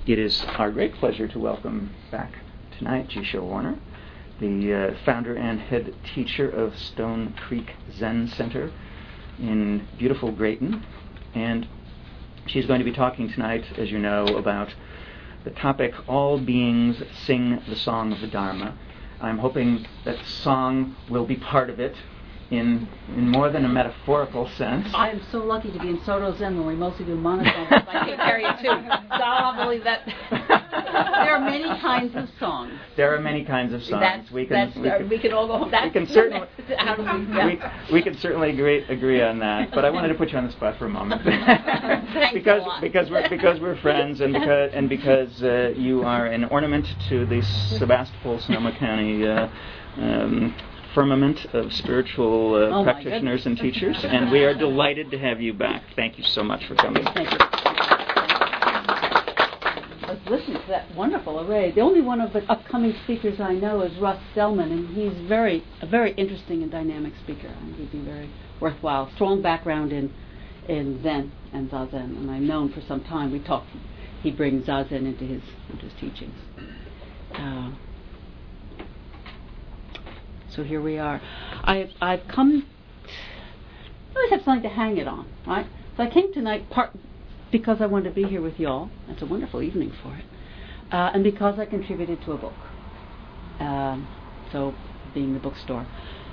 It is our great pleasure to welcome back tonight Jisho Warner, the founder and head teacher of Stone Creek Zen Center in beautiful Grayton. And she's going to be talking tonight, as you know, about the topic, All Beings Sing the Song of the Dharma. I'm hoping that song will be part of it in more than a metaphorical sense. I am so lucky to be in Soto Zen when we mostly do monotone, but I can carry it too. So I'll believe that. There are many kinds of songs. There are many kinds of songs. We can all go home. We can certainly agree on that. But I wanted to put you on the spot for a moment because we're friends and because you are an ornament to the Sebastopol Sonoma County firmament of spiritual practitioners and teachers, and we are delighted to have you back. Thank you so much for coming. Thank you. I was listening to that wonderful array. The only one of the upcoming speakers I know is Russ Selman, and he's a very interesting and dynamic speaker. And he'd be very worthwhile. Strong background in Zen and Zazen, and I've known for some time. We talked. He brings Zazen into his teachings. So here we are. I've come. I always have something to hang it on, right? So I came tonight part because I wanted to be here with y'all. It's a wonderful evening for it, and because I contributed to a book. So being the bookstore.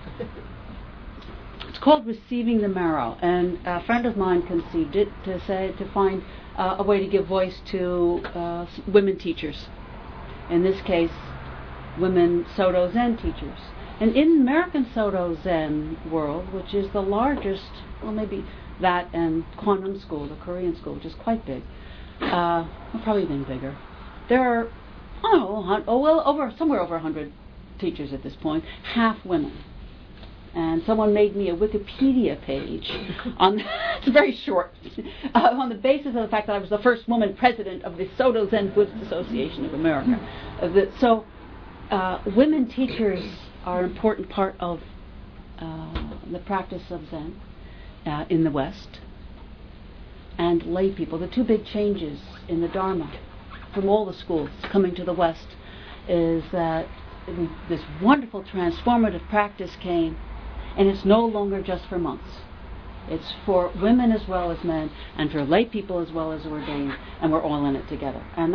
It's called Receiving the Marrow, and a friend of mine conceived it to find a way to give voice to women teachers. In this case, women Soto Zen teachers. And in American Soto Zen world, which is the largest, well, maybe that and Kwanum School, the Korean school, which is quite big, probably even bigger, there are, somewhere over 100 teachers at this point, half women. And someone made me a Wikipedia page it's very short, on the basis of the fact that I was the first woman president of the Soto Zen Buddhist Association of America. Women teachers are an important part of the practice of Zen in the West, and lay people. The two big changes in the Dharma from all the schools coming to the West is that this wonderful transformative practice came, and it's no longer just for monks. It's for women as well as men, and for lay people as well as ordained, and we're all in it together. And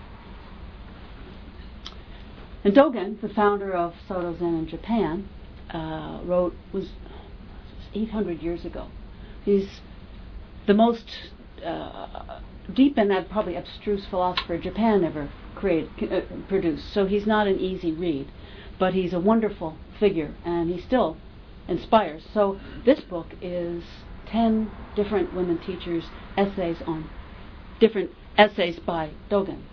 Dogen, the founder of Soto Zen in Japan, was 800 years ago. He's the most deep and probably abstruse philosopher Japan ever produced. So he's not an easy read, but he's a wonderful figure, and he still inspires. So this book is 10 different women teachers' essays on different essays by Dogen.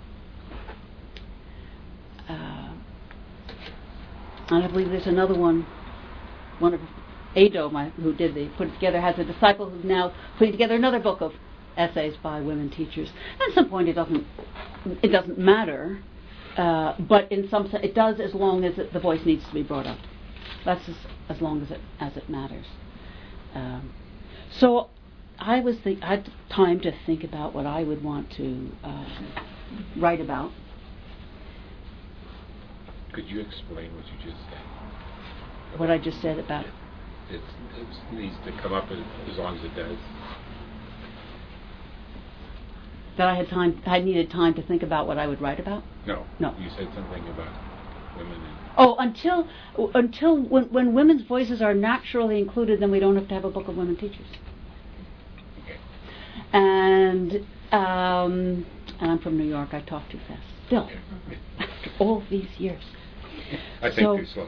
And I believe there's another one of Ado, who put it together, has a disciple who's now putting together another book of essays by women teachers. At some point, it doesn't matter, but in some sense, it does, as long as the voice needs to be brought up. That's as long as it matters. So I had time to think about what I would want to write about. Could you explain what you just said? What I just said about it needs to come up as long as it does. That I needed time to think about what I would write about? No. You said something about women. Until when women's voices are naturally included, then we don't have to have a book of women teachers. Okay. And I'm from New York. I talk too fast. Still, after all these years. I think too slow.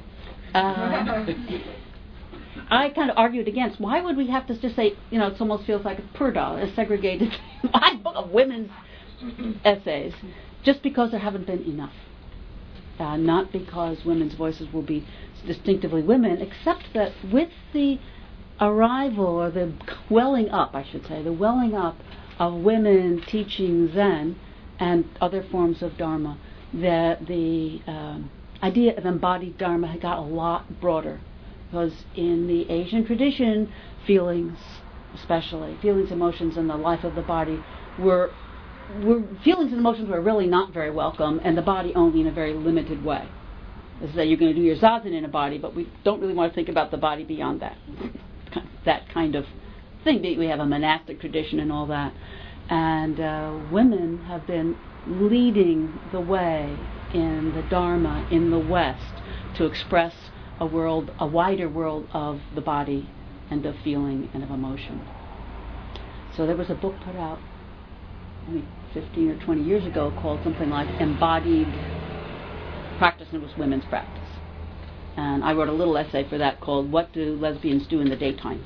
I kind of argued against. Why would we have to just say, it almost feels like a purdah, a segregated book of women's essays, just because there haven't been enough. Not because women's voices will be distinctively women, except that with the arrival, or the welling up, I should say, the welling up of women teaching Zen and other forms of Dharma, that the idea of embodied Dharma had got a lot broader. Because in the Asian tradition, feelings, emotions, and the life of the body were feelings and emotions were really not very welcome, and the body only in a very limited way. This is that you're going to do your zazen in a body, but we don't really want to think about the body beyond that. That kind of thing. We have a monastic tradition and all that. And women have been leading the way in the Dharma in the West to express a wider world of the body and of feeling and of emotion. So there was a book put out, 15 or 20 years ago, called something like Embodied Practice, and it was women's practice. And I wrote a little essay for that called What Do Lesbians Do in the Daytime?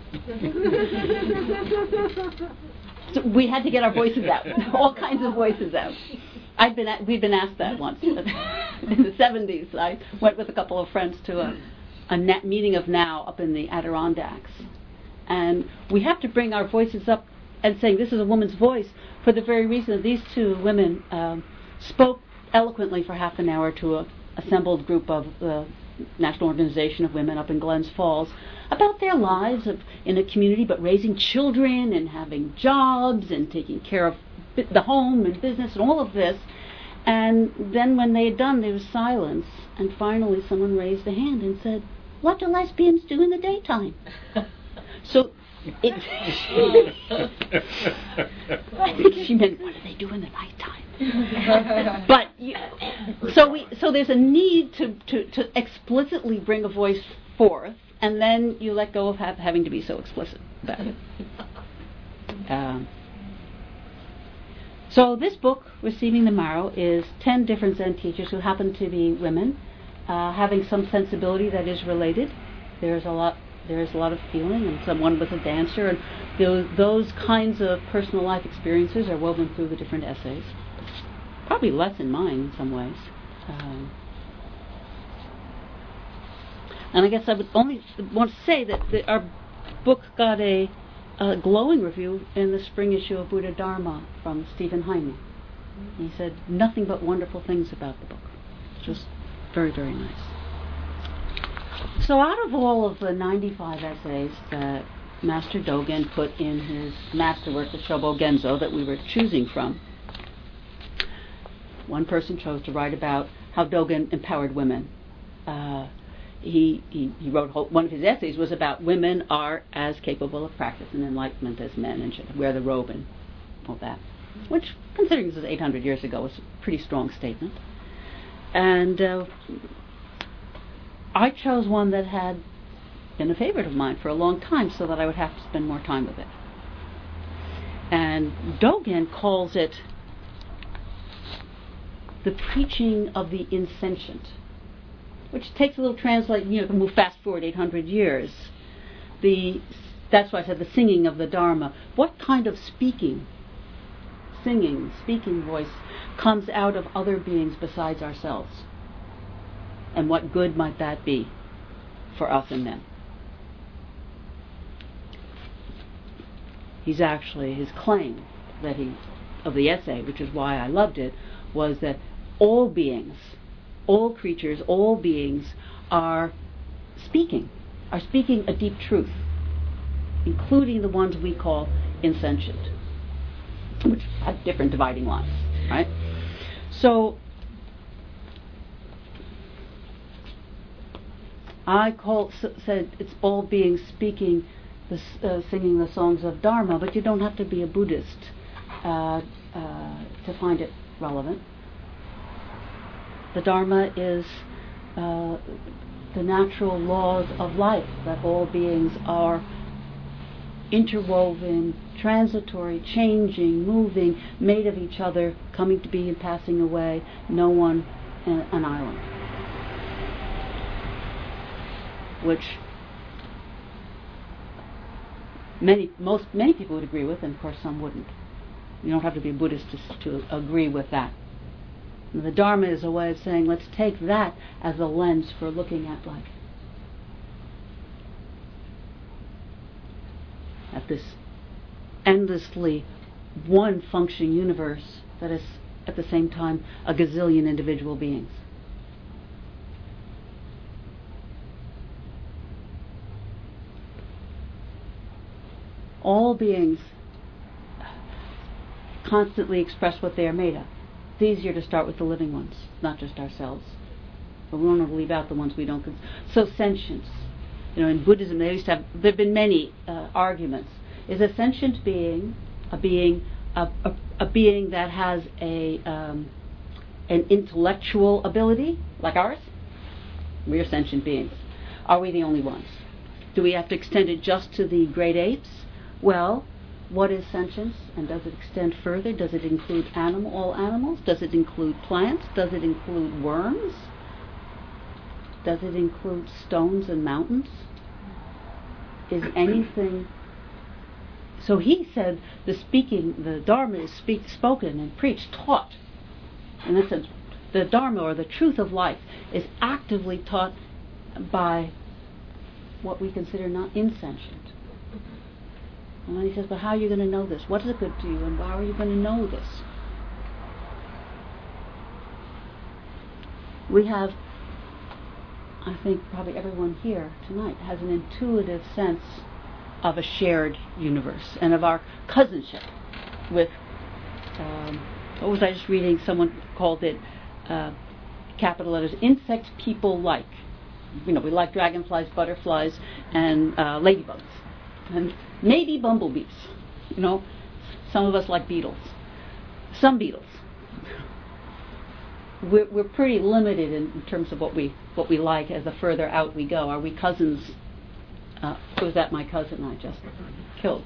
So we had to get our voices out, all kinds of voices out. We'd been asked that once. In the 70s, I went with a couple of friends to a meeting of NOW up in the Adirondacks. And we have to bring our voices up and saying this is a woman's voice for the very reason that these two women spoke eloquently for half an hour to an assembled group of the National Organization of Women up in Glens Falls about their lives in a community, but raising children and having jobs and taking care of the home and business and all of this. And then when they had done, there was silence, and finally someone raised a hand and said, "What do lesbians do in the daytime?" So I think she meant, what do they do in the nighttime? But so there's a need to explicitly bring a voice forth, and then you let go of having to be so explicit about it. So this book, Receiving the Marrow, is 10 different Zen teachers who happen to be women, having some sensibility that is related. There is a lot of feeling, and someone was a dancer, and those kinds of personal life experiences are woven through the different essays. Probably less in mine in some ways. And I guess I would only want to say that our book got a glowing review in the spring issue of Buddha Dharma from Stephen Hyman. He said nothing but wonderful things about the book. It was very, very nice. So out of all of the 95 essays that Master Dogen put in his masterwork, the Shobo Genzo, that we were choosing from, one person chose to write about how Dogen empowered women. He wrote one of his essays was about women are as capable of practice and enlightenment as men, and should wear the robe and all that, which, considering this was 800 years ago, was a pretty strong statement. And I chose one that had been a favorite of mine for a long time, so that I would have to spend more time with it. And Dogen calls it the preaching of the insentient, which takes a little translate, to move fast forward 800 years. That's why I said the singing of the Dharma. What kind of speaking voice comes out of other beings besides ourselves? And what good might that be for us and them? His claim of the essay, which is why I loved it, was that all beings, all creatures, all beings are speaking a deep truth, including the ones we call insentient, which have different dividing lines, right? So said it's all beings speaking, singing the songs of Dharma, but you don't have to be a Buddhist to find it relevant. The Dharma is the natural laws of life, that all beings are interwoven, transitory, changing, moving, made of each other, coming to be and passing away, no one an island. Which many people would agree with, and of course some wouldn't. You don't have to be a Buddhist to agree with that. And the Dharma is a way of saying, let's take that as a lens for looking at life. At this endlessly one functioning universe that is at the same time a gazillion individual beings. All beings constantly express what they are made of. It's easier to start with the living ones, not just ourselves. But we don't want to leave out the ones we don't consider. So sentience. In Buddhism, there have been many arguments. Is a sentient being a being that has an intellectual ability like ours? We are sentient beings. Are we the only ones? Do we have to extend it just to the great apes? Well, what is sentience, and does it extend further? Does it include all animals? Does it include plants? Does it include worms? Does it include stones and mountains? Is anything... So he said the Dharma is spoken and preached, taught. In this sense, the Dharma, or the truth of life, is actively taught by what we consider not insentient. And then he says, but how are you going to know this? What is it good to you, and how are you going to know this? We have, I think probably everyone here tonight has an intuitive sense of a shared universe and of our cousinship with, what was I just reading? Someone called it, capital letters, insect people like. We like dragonflies, butterflies, and ladybugs, and maybe bumblebees. Some of us like beetles. Some beetles. We're pretty limited in terms of what we like as the further out we go. Are we cousins? Was that my cousin I just killed?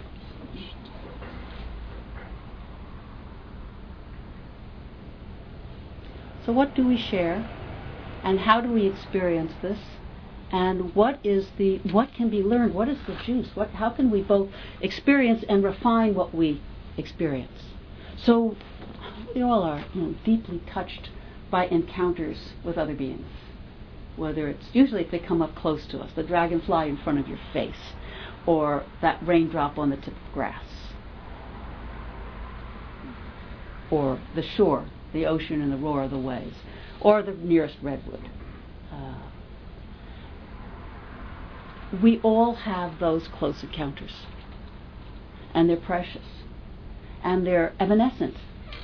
So what do we share, and how do we experience this, and what can be learned? What is the juice? How can we both experience and refine what we experience? So we all are deeply touched by encounters with other beings. Whether it's usually if they come up close to us, the dragonfly in front of your face, or that raindrop on the tip of grass, or the shore, the ocean and the roar of the waves, or the nearest redwood. We all have those close encounters, and they're precious, and they're evanescent.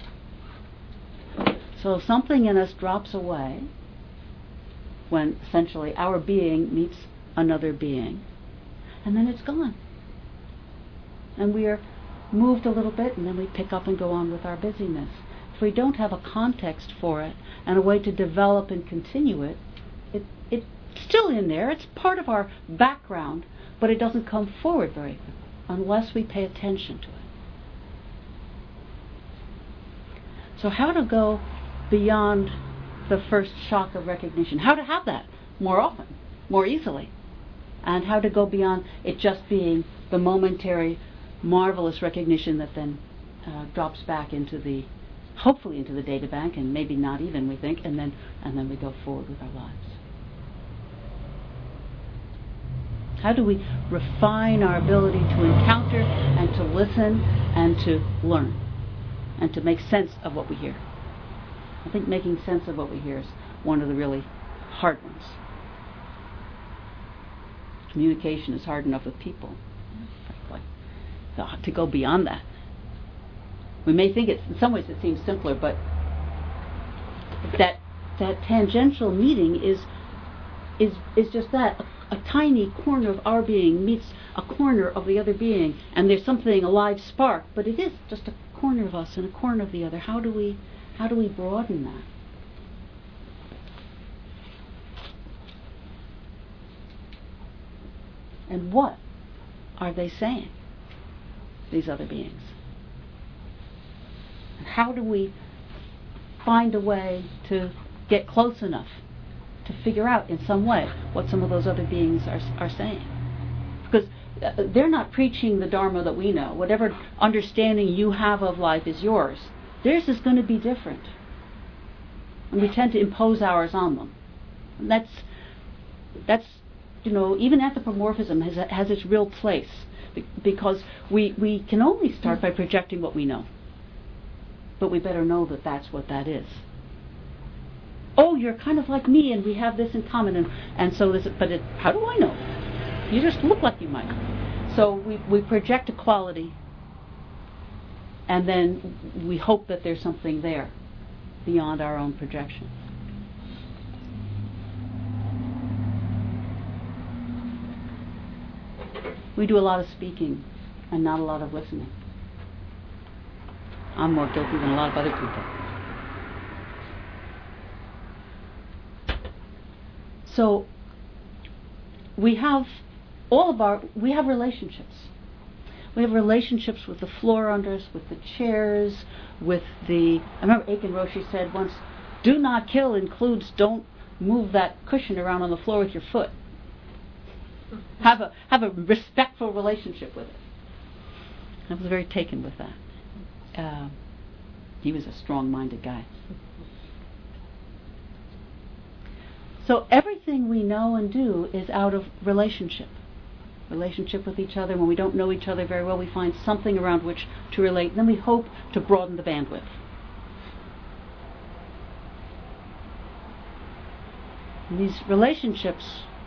So something in us drops away when essentially our being meets another being, and then it's gone. And we are moved a little bit, and then we pick up and go on with our busyness. If we don't have a context for it and a way to develop and continue it, it's still in there, it's part of our background, but it doesn't come forward very quickly unless we pay attention to it. So how to go beyond the first shock of recognition, how to have that more often, more easily, and how to go beyond it just being the momentary, marvelous recognition that then drops back hopefully into the data bank, and maybe not even, we think, and then we go forward with our lives. How do we refine our ability to encounter and to listen and to learn and to make sense of what we hear? I think making sense of what we hear is one of the really hard ones. Communication is hard enough with people. So to go beyond that. We may think in some ways it seems simpler, but that tangential meeting is just that. A tiny corner of our being meets a corner of the other being, and there's something, a live spark, but it is just a corner of us and a corner of the other. How do we broaden that? And what are they saying, these other beings? And how do we find a way to get close enough to figure out in some way what some of those other beings are saying? Because they're not preaching the Dharma that we know. Whatever understanding you have of life is yours. Theirs is going to be different. And we tend to impose ours on them. And that's even anthropomorphism has its real place, because we can only start by projecting what we know. But we better know that that's what that is. Oh, you're kind of like me, and we have this in common, and so this. But how do I know? You just look like you might. So we project a quality, and then we hope that there's something there beyond our own projection. We do a lot of speaking and not a lot of listening. I'm more guilty than a lot of other people. So we have relationships. We have relationships with the floor under us, with the chairs, I remember Aiken Roshi said once, do not kill includes don't move that cushion around on the floor with your foot. Have a respectful relationship with it. I was very taken with that. He was a strong-minded guy. So everything we know and do is out of relationship with each other. When we don't know each other very well, we find something around which to relate. Then we hope to broaden the bandwidth. And these relationships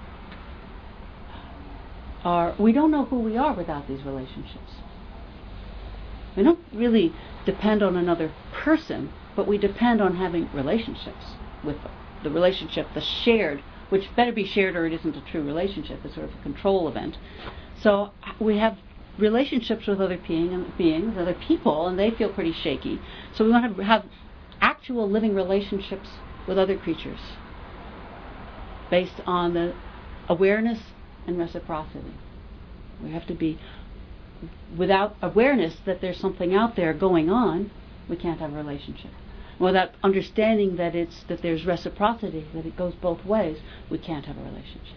we don't know who we are without these relationships. We don't really depend on another person, but we depend on having relationships with them. The relationship, the shared, which better be shared or it isn't a true relationship, it's sort of a control event. So we have relationships with other beings, other people, and they feel pretty shaky. So we want to have actual living relationships with other creatures based on the awareness and reciprocity. We have to be, without awareness that there's something out there going on, we can't have a relationship. Without understanding that there's reciprocity, that it goes both ways, we can't have a relationship.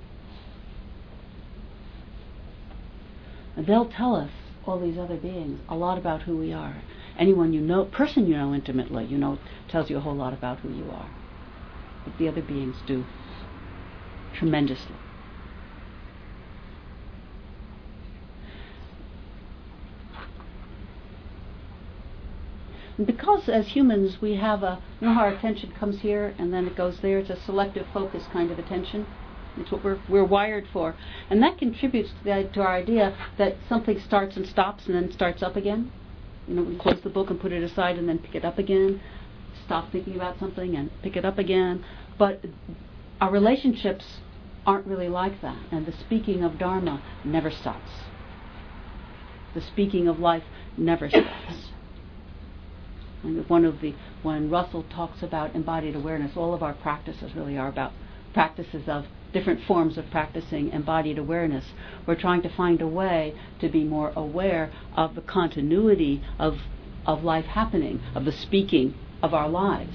And they'll tell us, all these other beings, a lot about who we are. Anyone person you know intimately, tells you a whole lot about who you are. But the other beings do tremendously. Because as humans we have how our attention comes here and then it goes there. It's a selective focus kind of attention. It's what we're wired for, and that contributes to our idea that something starts and stops and then starts up again. We close the book and put it aside and then pick it up again. Stop thinking about something and pick it up again. But our relationships aren't really like that, and the speaking of Dharma never stops. The speaking of life never stops. And when Russell talks about embodied awareness, all of our practices really are about practices of different forms of practicing embodied awareness. We're trying to find a way to be more aware of the continuity of life happening, of the speaking of our lives.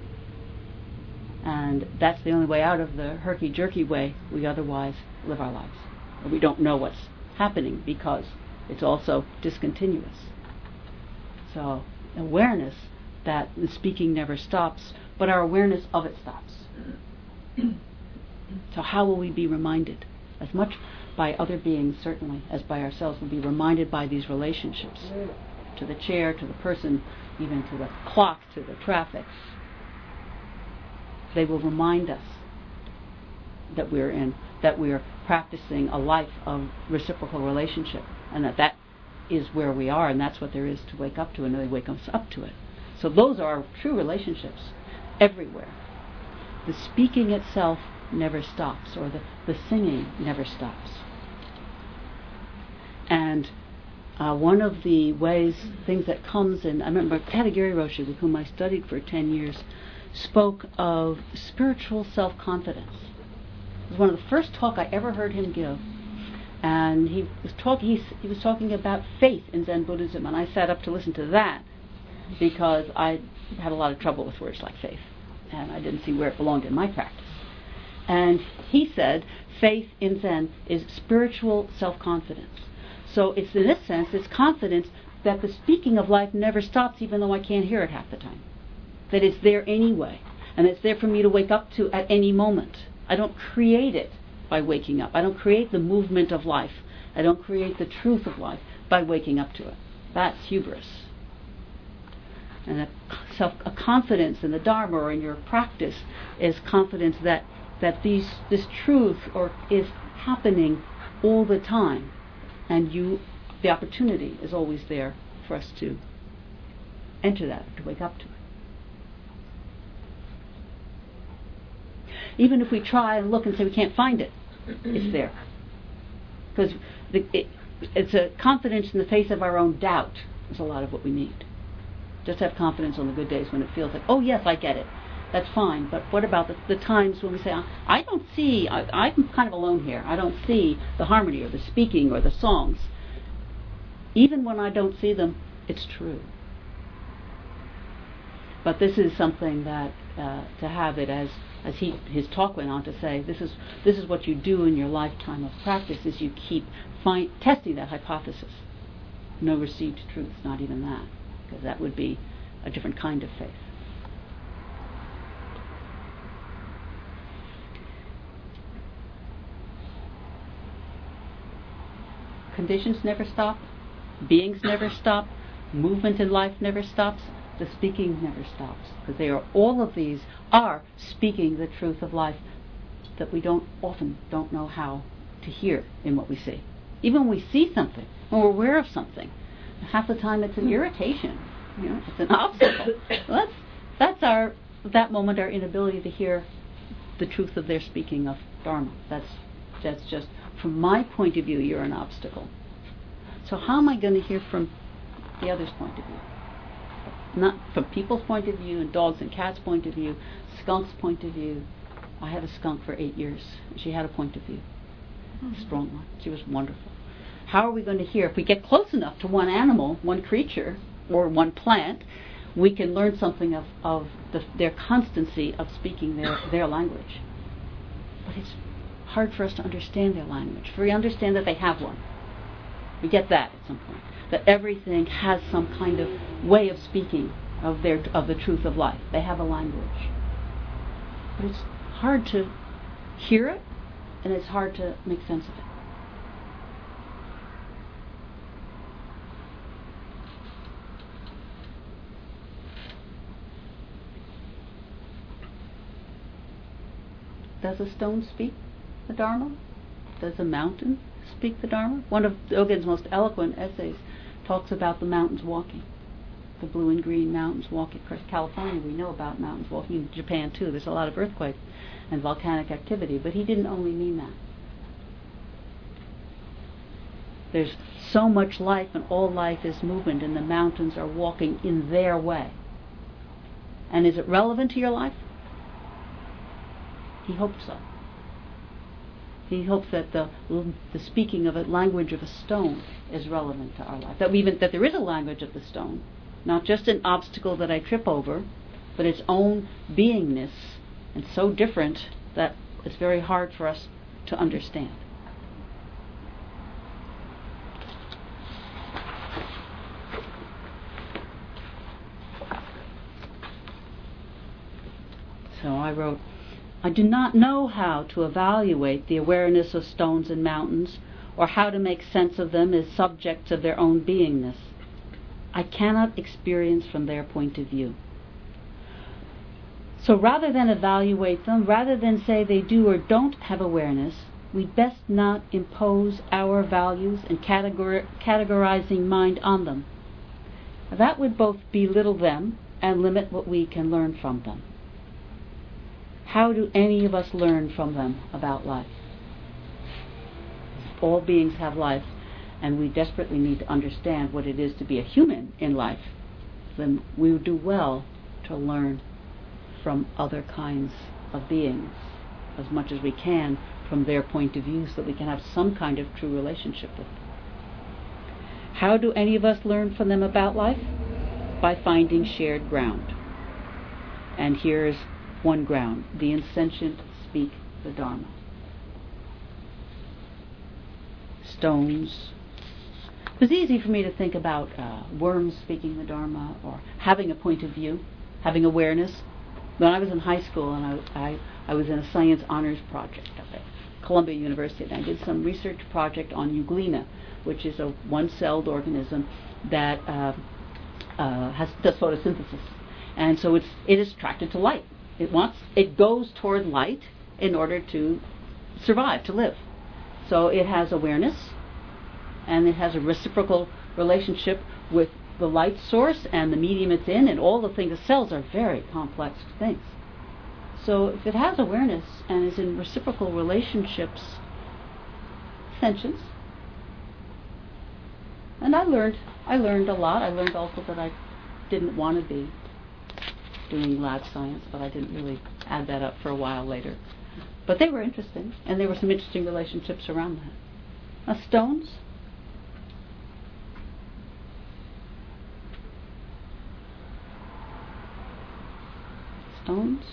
And that's the only way out of the herky-jerky way we otherwise live our lives. We don't know what's happening because it's also discontinuous. So awareness that the speaking never stops, but our awareness of it stops. So how will we be reminded? As much by other beings, certainly, as by ourselves, we'll be reminded by these relationships. To the chair, to the person, even to the clock, to the traffic. They will remind us that we're practicing a life of reciprocal relationship, and that is where we are, and that's what there is to wake up to, and they wake us up to it. So those are true relationships everywhere. The speaking itself never stops, or the singing never stops. And one of the things that comes in, I remember Katagiri Roshi, with whom I studied for 10 years, spoke of spiritual self-confidence. It was one of the first talk I ever heard him give. And he was talking about faith in Zen Buddhism, and I sat up to listen to that because I had a lot of trouble with words like faith, and I didn't see where it belonged in my practice. And he said faith in Zen is spiritual self-confidence. So it's, in this sense, it's confidence that the speaking of life never stops, even though I can't hear it half the time. That it's there anyway, and it's there for me to wake up to at any moment. I don't create it by waking up. I don't create the movement of life. I don't create the truth of life by waking up to it. That's hubris. And a confidence in the Dharma or in your practice is confidence that this truth is happening all the time, and the opportunity is always there for us to enter that, to wake up to it. Even if we try and look and say we can't find it, it's there. Because it's a confidence in the face of our own doubt is a lot of what we need. Just have confidence on the good days when it feels like, oh yes, I get it. That's fine. But what about the times when we say, I don't see, I'm kind of alone here. I don't see the harmony or the speaking or the songs. Even when I don't see them, it's true. But this is something that to have it as his talk went on to say, this is what you do in your lifetime of practice, is you keep testing that hypothesis. No received truth, not even that, because that would be a different kind of faith. Conditions never stop, beings never stop, movement in life never stops, the speaking never stops, because all of these are speaking the truth of life that we often don't know how to hear in what we see. Even when we see something, when we're aware of something, half the time it's an irritation, it's an obstacle. Well, that's that moment, our inability to hear the truth of their speaking of Dharma. That's just, from my point of view, you're an obstacle. So how am I going to hear from the other's point of view? Not from people's point of view and dogs and cats' point of view, skunks' point of view. I had a skunk for 8 years. She had a point of view. A strong one. She was wonderful. How are we going to hear? If we get close enough to one animal, one creature, or one plant, we can learn something of their constancy of speaking their language. But it's hard for us to understand their language. For we understand that they have one. We get that at some point. That everything has some kind of way of speaking of the truth of life. They have a language. But it's hard to hear it, and it's hard to make sense of it. Does a stone speak the Dharma? Does a mountain speak the Dharma? One of Dogen's most eloquent essays talks about the mountains walking. The blue and green mountains walking. Of course, California, we know about mountains walking. In Japan, too, there's a lot of earthquakes and volcanic activity. But he didn't only mean that. There's so much life, and all life is movement, and the mountains are walking in their way. And is it relevant to your life? He hoped so. He hopes that the speaking of a language of a stone is relevant to our life. That there is a language of the stone, not just an obstacle that I trip over, but its own beingness, and so different that it's very hard for us to understand. So I wrote, I do not know how to evaluate the awareness of stones and mountains, or how to make sense of them as subjects of their own beingness. I cannot experience from their point of view. So rather than evaluate them, rather than say they do or don't have awareness, we'd best not impose our values and categorizing mind on them. That would both belittle them and limit what we can learn from them. How do any of us learn from them about life? All beings have life, and we desperately need to understand what it is to be a human in life. Then we would do well to learn from other kinds of beings as much as we can from their point of view, so that we can have some kind of true relationship with them. How do any of us learn from them about life? By finding shared ground. And here's one ground: the insentient speak the Dharma. Stones. It was easy for me to think about worms speaking the Dharma, or having a point of view, having awareness. When I was in high school, and I was in a science honors project up at Columbia University, and I did some research project on Euglena, which is a one-celled organism that does photosynthesis, and so it is attracted to light. It goes toward light in order to survive, to live. So it has awareness, and it has a reciprocal relationship with the light source and the medium it's in and all the things. The cells are very complex things. So if it has awareness and is in reciprocal relationships, sentience. And I learned a lot. I learned also that I didn't want to be doing lab science, but I didn't really add that up for a while later. But they were interesting, and there were some interesting relationships around that. Now, stones. Stones.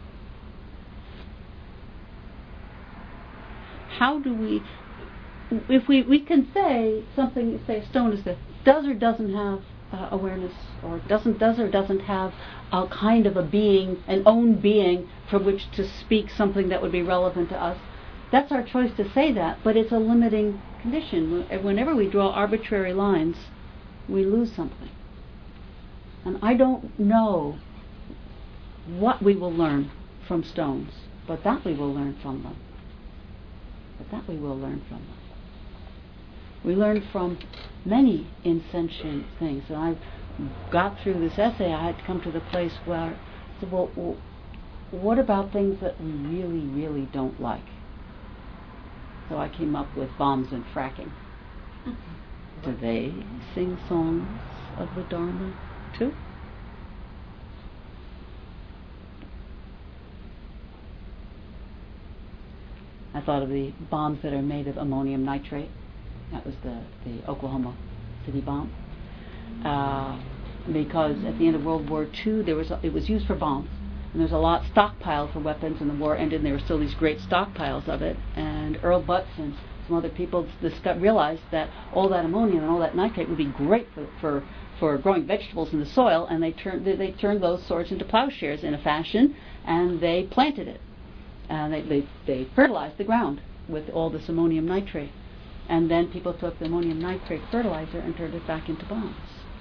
How do we, if we can say something, say a stone is does or doesn't have awareness, or does or doesn't have a kind of a being, an own being from which to speak something that would be relevant to us. That's our choice to say that, but it's a limiting condition. Whenever we draw arbitrary lines, we lose something. And I don't know what we will learn from stones, but that we will learn from them. We learn from many insentient things. And I got through this essay, I had to come to the place where I said, well, what about things that we really, really don't like? So I came up with bombs and fracking. Do they sing songs of the Dharma too? I thought of the bombs that are made of ammonium nitrate. That was the Oklahoma City bomb. Because at the end of World War II, it was used for bombs. And there's a lot stockpiled for weapons, and the war ended, and there were still these great stockpiles of it. And Earl Butz and some other people realized that all that ammonium and all that nitrate would be great for growing vegetables in the soil, and they turned those swords into plowshares in a fashion, and they planted it. They fertilized the ground with all this ammonium nitrate. And then people took the ammonium nitrate fertilizer and turned it back into bombs.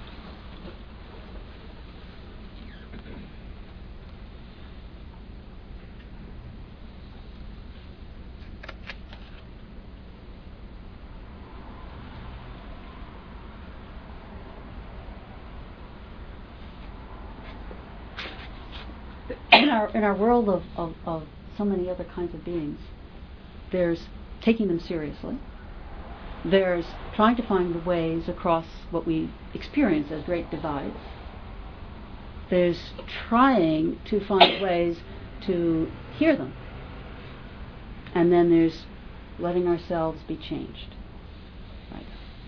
In our world of so many other kinds of beings, there's taking them seriously. There's trying to find the ways across what we experience as great divides. There's trying to find ways to hear them. And then there's letting ourselves be changed. Right.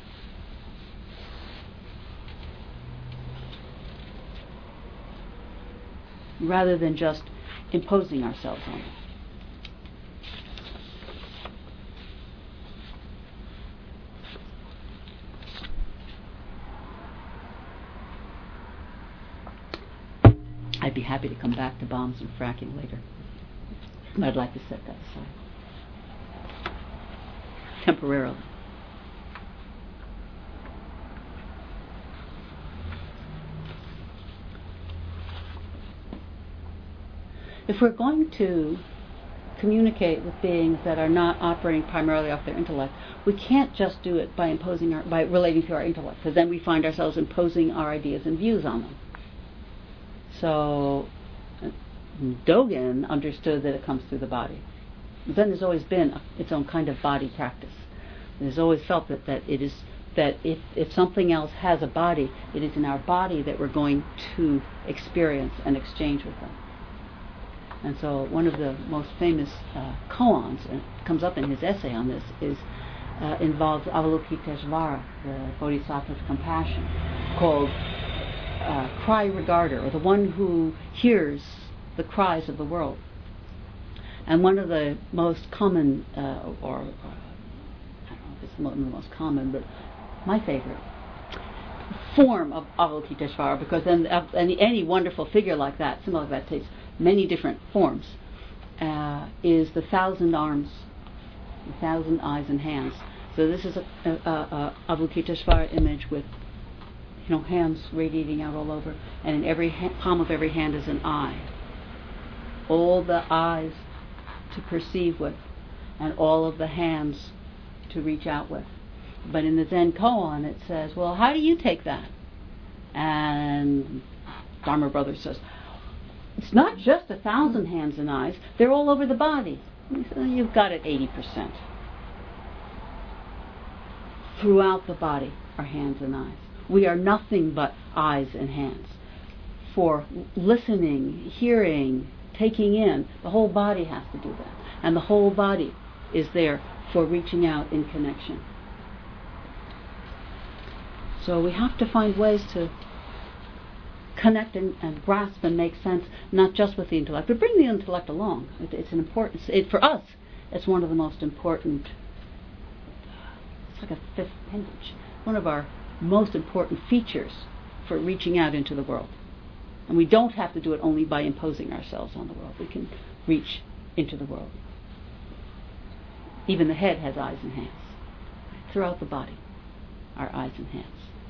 Rather than just imposing ourselves on them. I'd be happy to come back to bombs and fracking later, but I'd like to set that aside temporarily. If we're going to communicate with beings that are not operating primarily off their intellect, we can't just do it by relating to our intellect, because then we find ourselves imposing our ideas and views on them. So Dogen understood that it comes through the body. Zen has always been its own kind of body practice. It has always felt that if something else has a body, it is in our body that we're going to experience and exchange with them. And so one of the most famous koans, and it comes up in his essay on this, involves Avalokiteshvara, the Bodhisattva's compassion, called Cry Regarder, or the one who hears the cries of the world. And one of the most common, I don't know if it's one of the most common, but my favorite form of Avalokiteshvara, because then any wonderful figure like that, similar like that, takes many different forms, is the 1,000 arms, 1,000 eyes and hands. So this is a Avalokiteshvara image with hands radiating out all over, and in every palm of every hand is an eye. All the eyes to perceive with, and all of the hands to reach out with. But in the Zen koan it says, well, how do you take that? And Dharma Brothers says, it's not just 1,000 hands and eyes, they're all over the body. And he said, you've got it 80%. Throughout the body are hands and eyes. We are nothing but eyes and hands. For listening, hearing, taking in, the whole body has to do that. And the whole body is there for reaching out in connection. So we have to find ways to connect and grasp and make sense, not just with the intellect, but bring the intellect along. It's an important, for us, it's one of the most important, it's like a fifth appendage, one of our most important features for reaching out into the world. And we don't have to do it only by imposing ourselves on the world. We can reach into the world. Even the head has eyes and hands. Throughout the body are eyes and hands.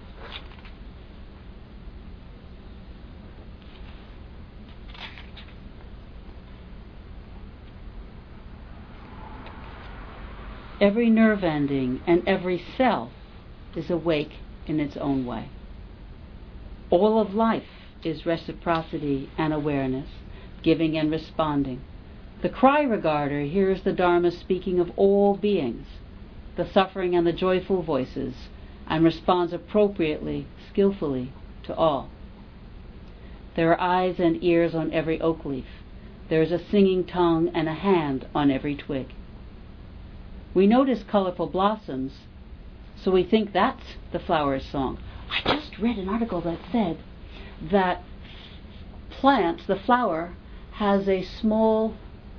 Every nerve ending and every cell is awake in its own way. All of life is reciprocity and awareness, giving and responding. The cry regarder hears the Dharma speaking of all beings, the suffering and the joyful voices, and responds appropriately, skillfully to all. There are eyes and ears on every oak leaf. There is a singing tongue and a hand on every twig. We notice colorful blossoms, so we think that's the flower's song. I just read an article that said that plants, the flower, has a small,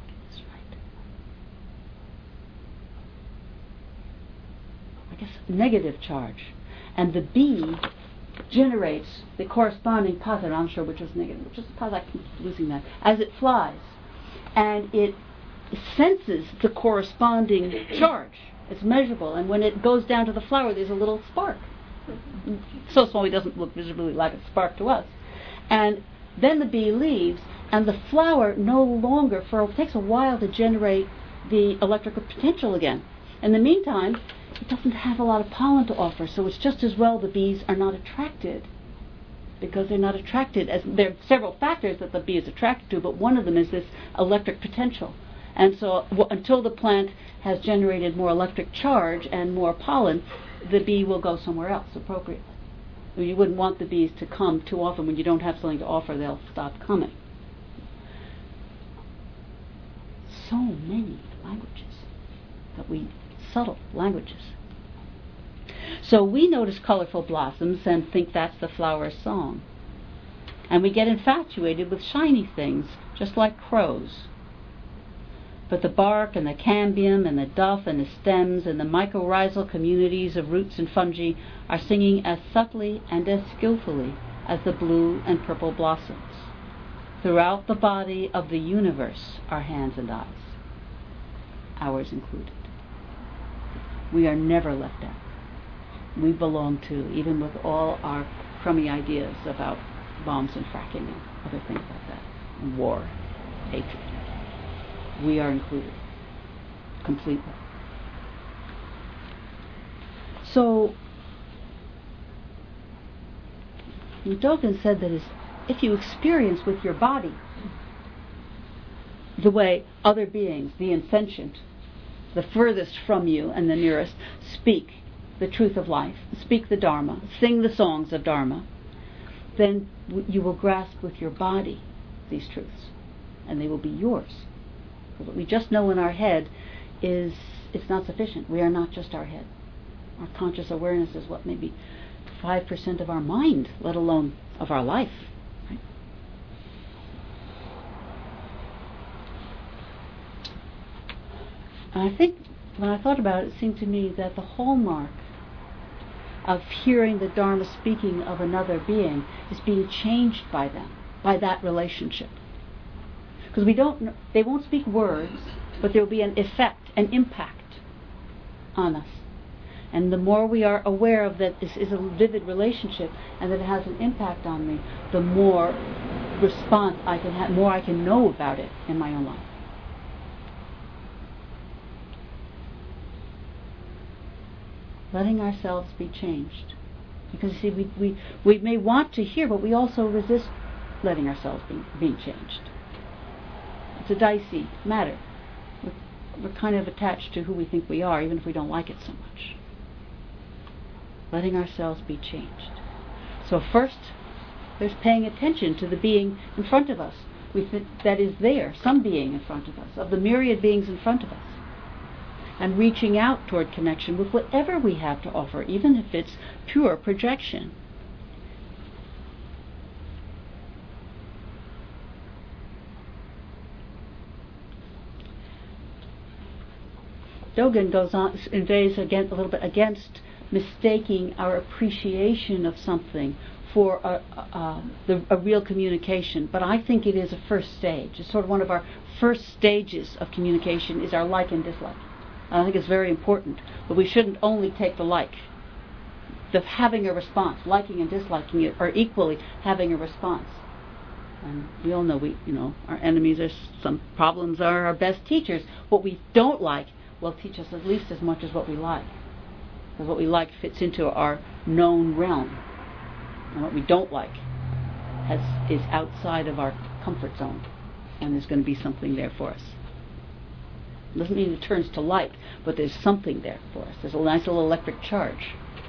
negative charge, and the bee generates the corresponding positive. I'm not sure which was negative, which is positive. I keep losing that as it flies, and it senses the corresponding charge. It's measurable, and when it goes down to the flower, there's a little spark. So small it doesn't look visibly like a spark to us. And then the bee leaves, and the flower no longer, it takes a while to generate the electrical potential again. In the meantime, it doesn't have a lot of pollen to offer, so it's just as well the bees are not attracted, because they're not attracted. There are several factors that the bee is attracted to, but one of them is this electric potential. And so until the plant has generated more electric charge and more pollen, the bee will go somewhere else appropriately. You wouldn't want the bees to come too often. When you don't have something to offer, they'll stop coming. So many languages subtle languages. So we notice colorful blossoms and think that's the flower's song. And we get infatuated with shiny things, just like crows. But the bark and the cambium and the duff and the stems and the mycorrhizal communities of roots and fungi are singing as subtly and as skillfully as the blue and purple blossoms. Throughout the body of the universe are hands and eyes, ours included. We are never left out. We belong to, even with all our crummy ideas about bombs and fracking and other things like that, and war, hatred. We are included completely. So, Dogen said that if you experience with your body the way other beings, the insentient, the furthest from you and the nearest, speak the truth of life, speak the Dharma, sing the songs of Dharma, then you will grasp with your body these truths, and they will be yours. Because what we just know in our head it's not sufficient. We are not just our head. Our conscious awareness is what, maybe 5% of our mind, let alone of our life. Right? And I think when I thought about it, it seemed to me that the hallmark of hearing the Dharma speaking of another being is being changed by them, by that relationship. Because they won't speak words, but there will be an effect, an impact on us. And the more we are aware of that this is a vivid relationship and that it has an impact on me, the more response I can have, more I can know about it in my own life. Letting ourselves be changed Because you see, we may want to hear, but we also resist letting ourselves being changed. It's a dicey matter. We're kind of attached to who we think we are, even if we don't like it so much. Letting ourselves be changed. So first, there's paying attention to the being in front of us. We think that is there, some being in front of us, of the myriad beings in front of us. And reaching out toward connection with whatever we have to offer, even if it's pure projection. Dogen goes on, invades again a little bit against mistaking our appreciation of something for a real communication, but I think it is a first stage. It's sort of one of our first stages of communication is our like and dislike. And I think it's very important, but we shouldn't only take the like. The having a response, liking and disliking it, are equally having a response. And we all know our enemies are some problems are our best teachers. What we don't like will teach us at least as much as what we like. Because what we like fits into our known realm. And what we don't like is outside of our comfort zone. And there's going to be something there for us. It doesn't mean it turns to light, but there's something there for us. There's a nice little electric charge.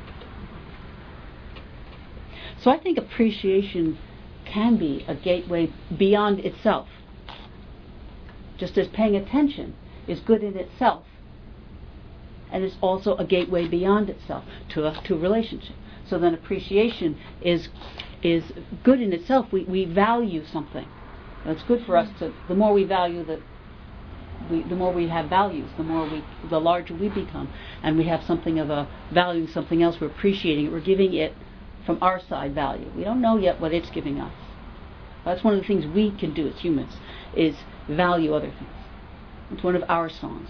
So I think appreciation can be a gateway beyond itself. Just as paying attention is good in itself, and it's also a gateway beyond itself to a relationship. So then appreciation is good in itself. We value something. It's good for us to. The more we value the more we have values, the larger we become, and we have something of a valuing something else. We're appreciating it. We're giving it from our side value. We don't know yet what it's giving us. That's one of the things we can do as humans, is value other things. It's one of our songs.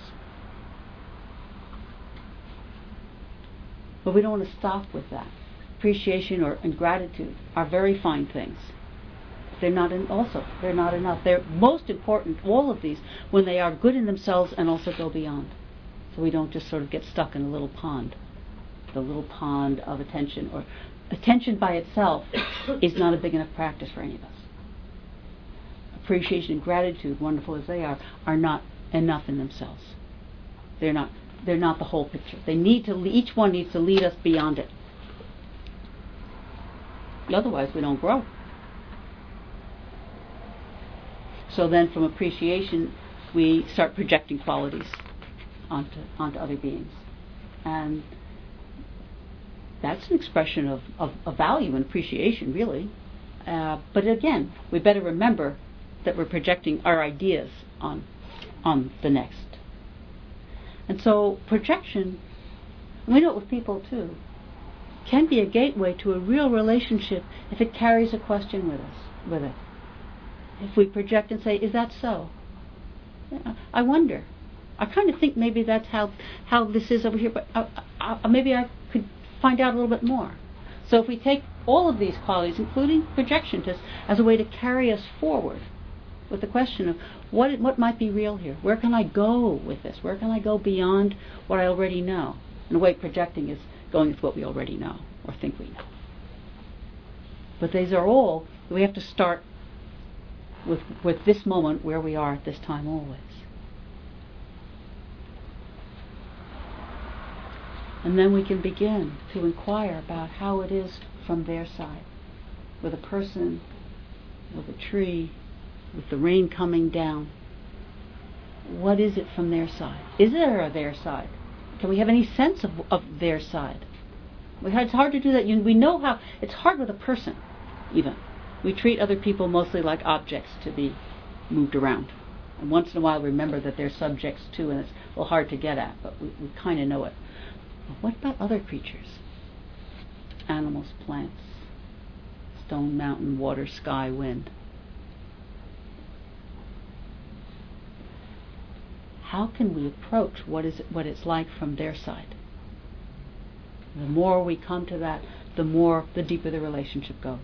But we don't want to stop with that. Appreciation and gratitude are very fine things. They're not enough. They're most important, all of these, when they are good in themselves and also go beyond. So we don't just sort of get stuck in a little pond. The little pond of attention. Or attention by itself is not a big enough practice for any of us. Appreciation and gratitude, wonderful as they are not enough in themselves. They're not the whole picture. Each one needs to lead us beyond it. Otherwise we don't grow. So then from appreciation we start projecting qualities onto other beings. And that's an expression of value and appreciation, really. But again, we better remember that we're projecting our ideas on the next. And so projection, we know it with people too, can be a gateway to a real relationship if it carries a question with it. If we project and say, is that so? I wonder. I kind of think maybe that's how this is over here, but maybe I could find out a little bit more. So if we take all of these qualities, including projection tests, as a way to carry us forward with the question of what might be real here? Where can I go with this? Where can I go beyond what I already know? And the way projecting is going with what we already know or think we know. But these are all, we have to start with this moment where we are at this time always. And then we can begin to inquire about how it is from their side, with a person, with a tree, with the rain coming down. What is it from their side? Is there a their side? Can we have any sense of their side? It's hard to do that. We know how it's hard with a person, even. We treat other people mostly like objects to be moved around. And once in a while remember that they're subjects too, and it's a little hard to get at, but we kind of know it. But what about other creatures? Animals, plants, stone, mountain, water, sky, wind. How can we approach what it's like from their side? The more we come to that, the deeper the relationship goes.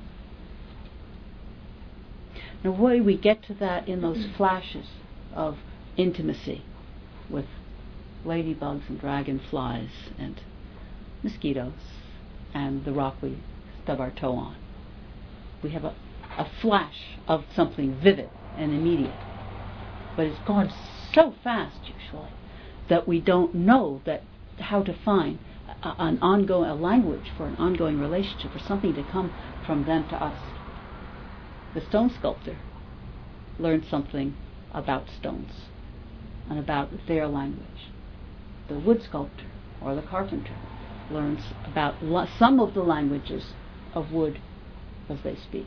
The way we get to that in those flashes of intimacy with ladybugs and dragonflies and mosquitoes, and the rock we stub our toe on. We have a flash of something vivid and immediate, but it's gone so fast usually that we don't know how to find a language for an ongoing relationship, for something to come from them to us. The stone sculptor learned something about stones and about their language. The wood sculptor or the carpenter learns about some of the languages of wood as they speak.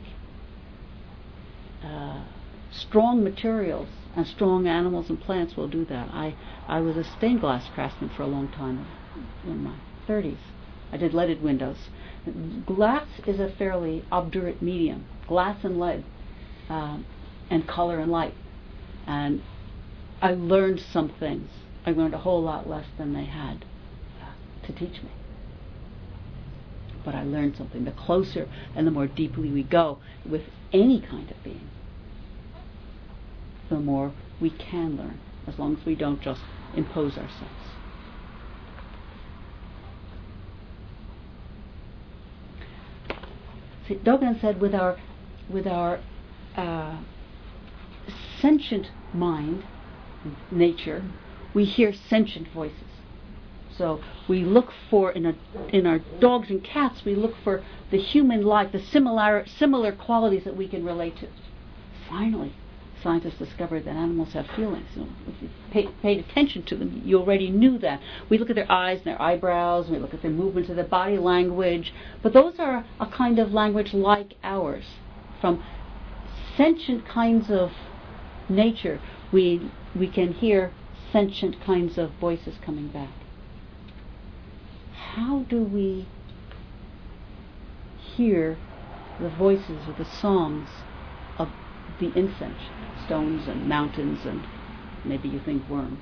Strong materials and strong animals and plants will do that. I was a stained glass craftsman for a long time in my 30s. I did leaded windows. Glass is a fairly obdurate medium. Glass and lead, and color and light. And I learned some things. I learned a whole lot less than they had to teach me. But I learned something. The closer and the more deeply we go with any kind of being, the more we can learn, as long as we don't just impose ourselves. See, Dogen said, with our sentient mind, nature, we hear sentient voices. So we look for, in our dogs and cats, we look for the human life, the similar qualities that we can relate to. Finally, scientists discovered that animals have feelings. If you paid attention to them, you already knew that. We look at their eyes and their eyebrows, we look at their movements of their body language, but those are a kind of language like ours. From sentient kinds of nature, we can hear sentient kinds of voices coming back. How do we hear the voices or the songs of the insensate? Stones and mountains and maybe you think worms.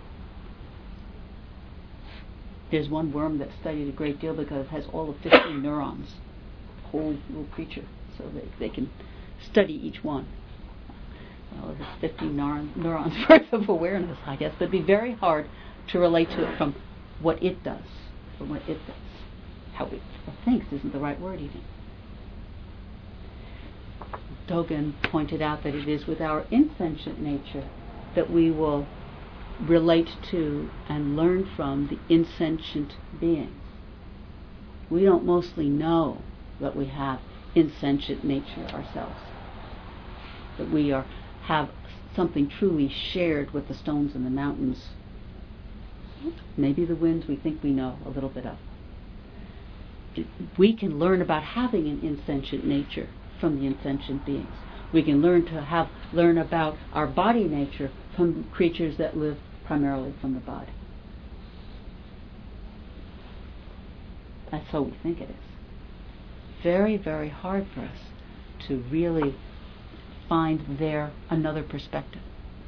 There's one worm that's studied a great deal because it has all of 15 neurons. Whole little creature. So they can study each one. Well, it's 15 neurons worth of awareness, I guess, but it'd be very hard to relate to it from what it does. From what it does. How it thinks isn't the right word even. Dogen pointed out that it is with our insentient nature that we will relate to and learn from the insentient beings. We don't mostly know that we have insentient nature ourselves. That we have something truly shared with the stones and the mountains. Maybe the winds we think we know a little bit of. We can learn about having an insentient nature from the insentient beings. We can learn about our body nature from creatures that live primarily from the body. That's how we think it is. Very, very hard for us to really find there another perspective.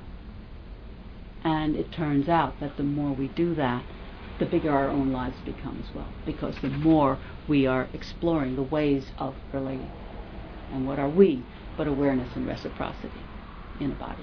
And it turns out that the more we do that, the bigger our own lives become as well, because the more we are exploring the ways of relating. And what are we but awareness and reciprocity in a body?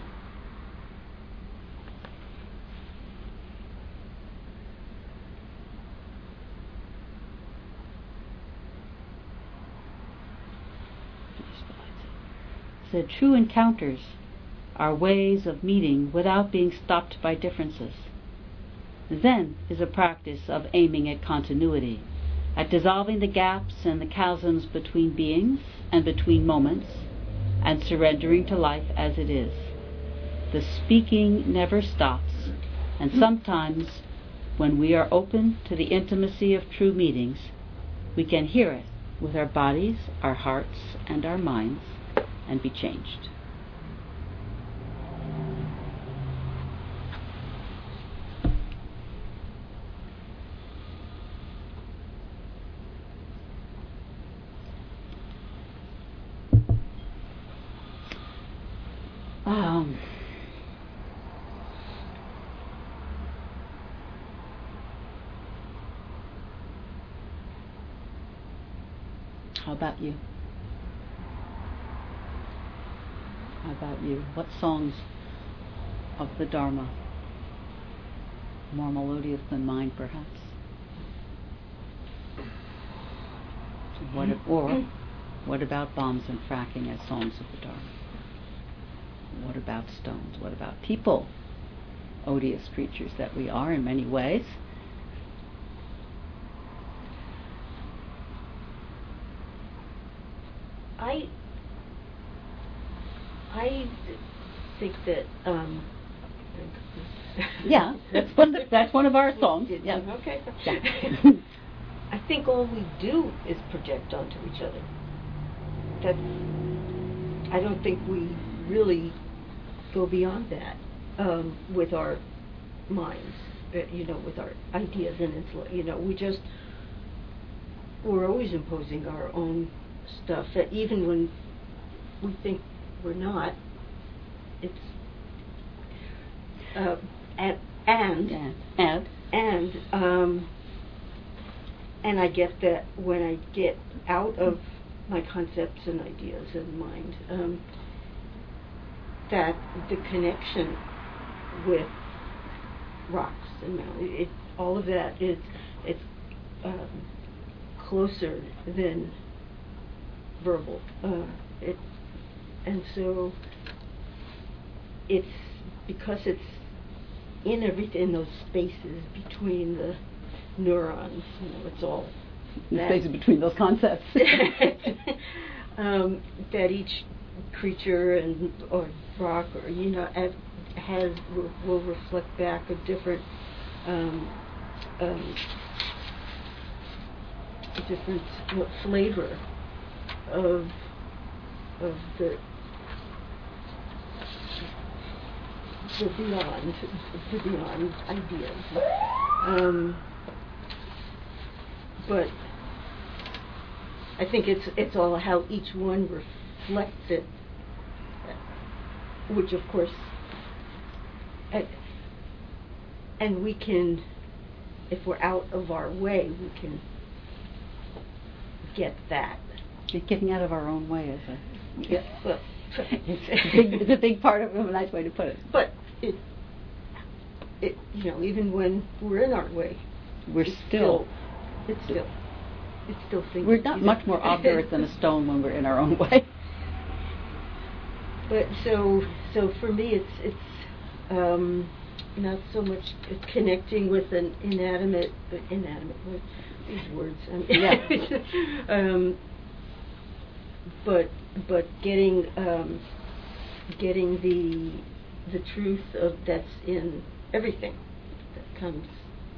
Said, true encounters are ways of meeting without being stopped by differences. Zen is a practice of aiming at continuity, at dissolving the gaps and the chasms between beings and between moments, and surrendering to life as it is. The speaking never stops, and sometimes, when we are open to the intimacy of true meetings, we can hear it with our bodies, our hearts, and our minds, and be changed. How about you? How about you? What songs of the Dharma? More melodious than mine, perhaps. What about bombs and fracking as songs of the dark? What about stones? What about people? Odious creatures that we are in many ways. I think that yeah, that's one of our songs. Yeah. Okay. Yeah. I think all we do is project onto each other. I don't think we really go beyond that with our minds, with our ideas and we're always imposing our own stuff, even when we think we're not. It's and I get that when I get out of my concepts and ideas and mind, that the connection with rocks and mountains, all of that it's closer than verbal. And so it's because it's in everything, those spaces between the neurons, it's all the spaces between those concepts. That each creature or rock will reflect back a different flavor of the beyond ideas. But I think it's all how each one reflects it, which of course, and we can, if we're out of our way, we can get that. Getting out of our own way is well, it's a big part of it, a nice way to put it. But it even when we're in our way, it's still thinking. We're not much more obdurate than a stone when we're in our own way. But so for me, it's not so much connecting with an inanimate these words. Yeah. But getting the truth of that's in everything that comes.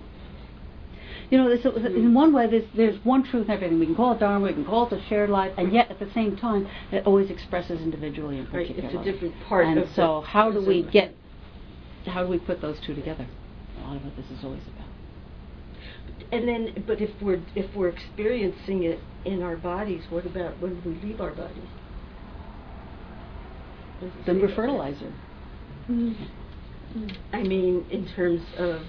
In one way, there's one truth in everything. We can call it Dharma, we can call it the shared life, and yet at the same time, it always expresses individually and particularly. Right, it's a different part and of so how do we put those two together? A lot of what this is always about. And then, but if we're experiencing it in our bodies, what about when we leave our bodies? Then we're fertilizer. I mean, in terms of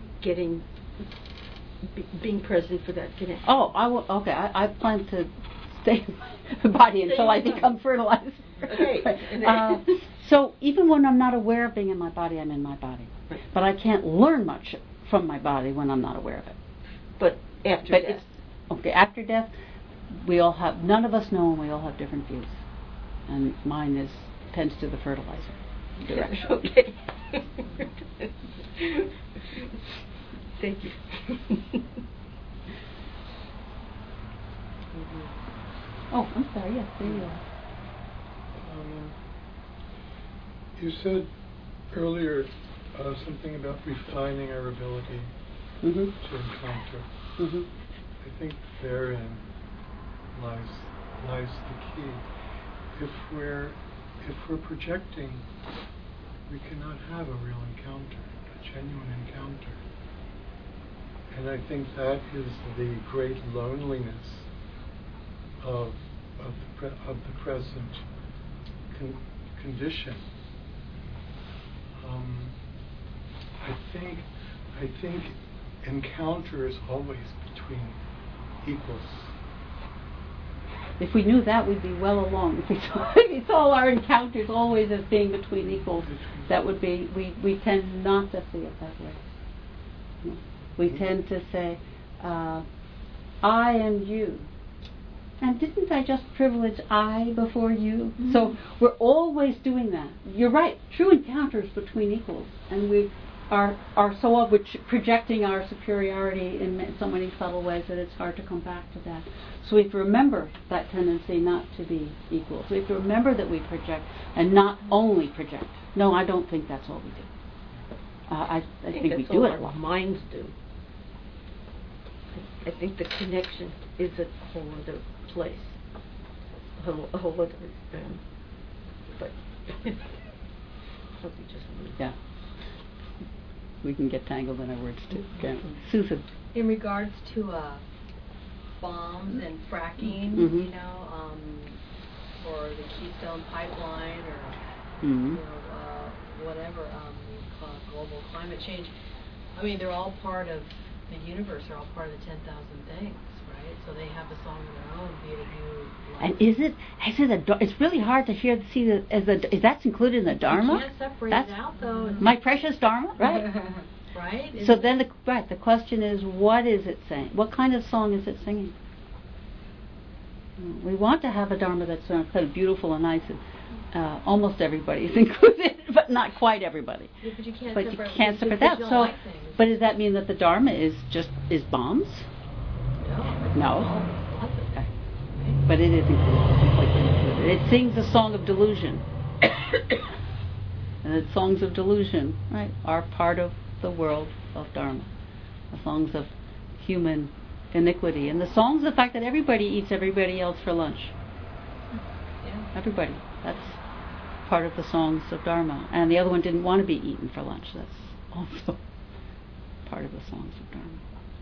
being present for that connection. Oh, I plan to stay in my body until I become fertilized. Okay. So even when I'm not aware of being in my body, I'm in my body. Right. But I can't learn much from my body when I'm not aware of it. But after death. After death, none of us know, and we all have different views. And mine tends to the fertilizer direction. Okay. Thank you. Oh, I'm sorry. Yes, there you are. You said earlier something about refining our ability to encounter. Mm-hmm. I think therein lies the key. If we're projecting, we cannot have a real encounter, a genuine encounter. And I think that is the great loneliness of the present condition. I think encounter is always between equals. If we knew that, we'd be well along. If we saw our encounters always as being between equals, that would be. We tend not to see it that way. We tend to say, I and you, And didn't I just privilege I before you? So we're always doing that. You're right. True encounters between equals, and we are so we're projecting our superiority in so many subtle ways that it's hard to come back to that. So we have to remember that tendency not to be equal. So we have to remember that we project and not only project. No, I don't think that's all we do. I think we do it a lot. Minds do. I think the connection is a whole other place, a whole other. But yeah, we can get tangled in our words too. Okay. Susan. In regards to bombs and fracking, Mm-hmm. you know, or the Keystone Pipeline, or Mm-hmm. you know, whatever, global climate change. I mean, they're all part of the universe. They're all part of the 10,000 things, right? So they have a song of their own. Be it a new. And it's really hard to see is that's included in the Dharma? You can't separate That's it out, though. my precious Dharma, right? Right? So then the question is, what is it saying? What kind of song is it singing? We want to have a Dharma that's kind of beautiful and nice, and almost everybody is included, but not quite everybody. Yeah, but you can't separate that. You don't So, like things. but does that mean that the Dharma is bombs? No. Okay. But it is included, completely included. It sings a song of delusion. And the songs of delusion, right, are part of the world of Dharma. The songs of human iniquity. And the songs of the fact that everybody eats everybody else for lunch. Yeah. Everybody. That's part of the songs of Dharma. And the other one didn't want to be eaten for lunch. That's also part of the songs of Dharma.